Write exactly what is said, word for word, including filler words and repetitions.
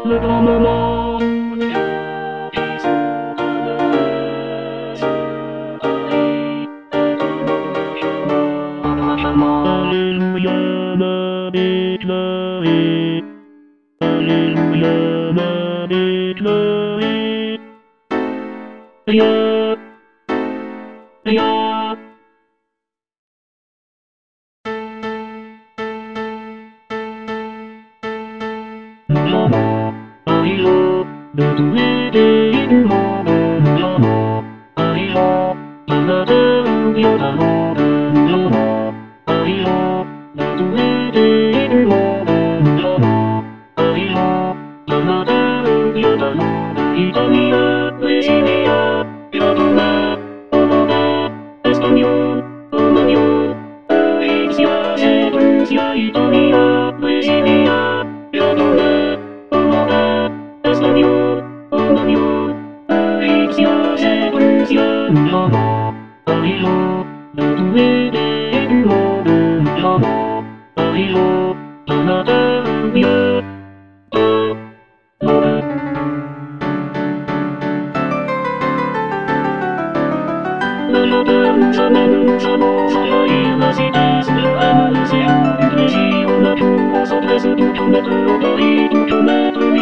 Le grand moment. Alléluia, la déclarée. Alléluia, la déclarée. Rien, rien. Nous avons un héros de tous les pays du monde. Nous avons un héros de la terre ou bien d'un monde. Nous avons un héros de tous les pays du monde. Nous avons un héros de la terre ou bien d'un monde. Italien, brésilien, japonais, hollandais, espagnol, romagnol, égyptien, étrusien, italien, brésilien, japonais, hollandais, espagnol, romagnol, égyptien, étrusien. Nous avons un héros de tous les pays du monde. Nous avons un héros de la terre ou bien d'un monde. Le loteur nous amène, nous allons envahir la cité sous le règne, l'océan du plaisir, on a tout, on s'empresse, tout tout mettre, on doit tout tout mettre.